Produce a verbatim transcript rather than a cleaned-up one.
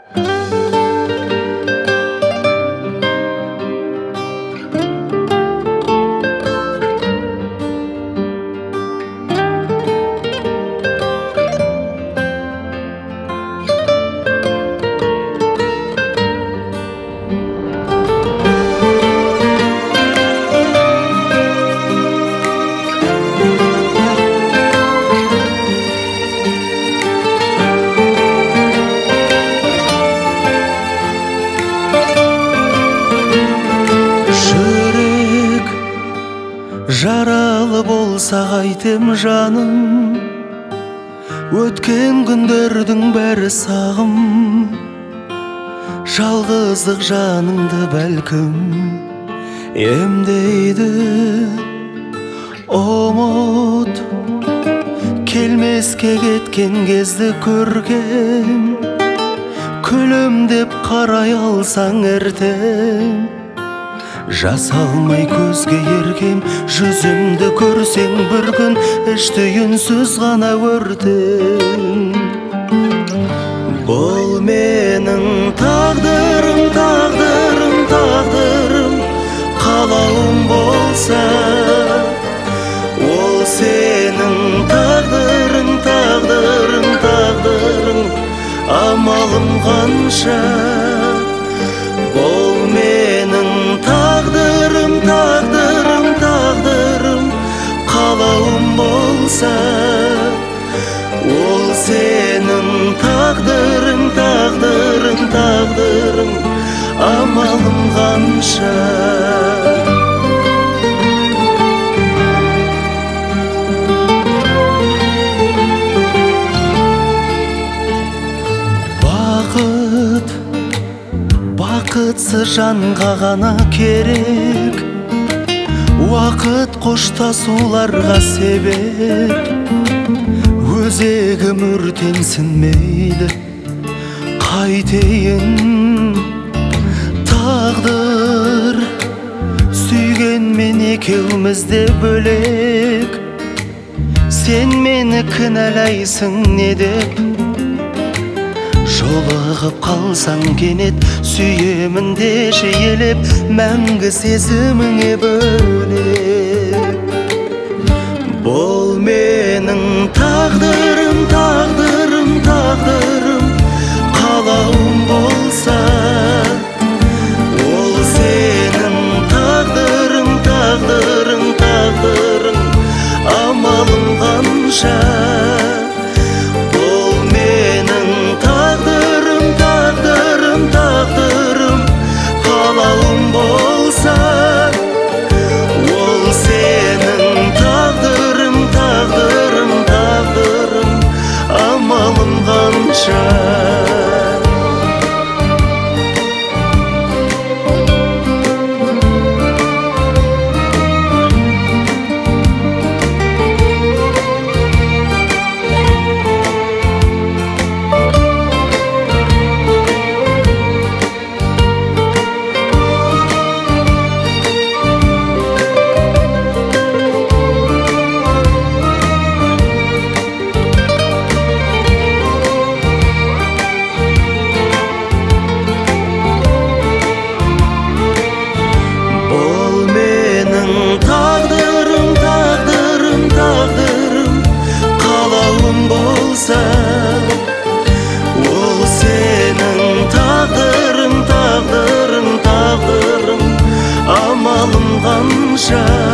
Жаралы болса қайтем жаным, өткен күндердің бәрі сағым. Жалғыздық жаныңды бәлкім емдейді. Ұмыт келмеске кеткен кезді көргем, күлімдеп қарай алсаң ертең. Жас алмай көзге еркем, жүзімді көрсең бір күн, ішті үнсіз ғана өртең. Бұл менің тағдырым, тағдырым, тағдырым, қалауым болса, ол сенің тағдырың, тағдырың, тағдырың, амалым қанша. Бұл менің тағдырым, тағдырым, тағдырым, қалауым болса, ол сенің тағдырың, тағдырың, тағдырың, амалым қанша. Бақыт бақытсыз жанға ғана керек, уақыт қоштасуларға себеп. Өзегім өртенсін мейлі, қайтейін. Тағдыр сүйгенмен екеумізде бөлек, сен мені кінәлайсың не деп. Жолығып қалсаң кенет, сүйемін деші елеп, мәңгі сезіміңе бөлеп. Бұл менің тағдырым, тағдырым, тағдырым, қалауым болса, ол сенің тағдырың, тағдырың, тағдырың, амалым қанша. Қалауым болса, ол сенің тағдырың, тағдырың, тағдырың, амалым қанша. Тағдырым, тағдырым, тағдырым, қалауым болса, ол сенің тағдырың, тағдырың, тағдырың, амалым қанша.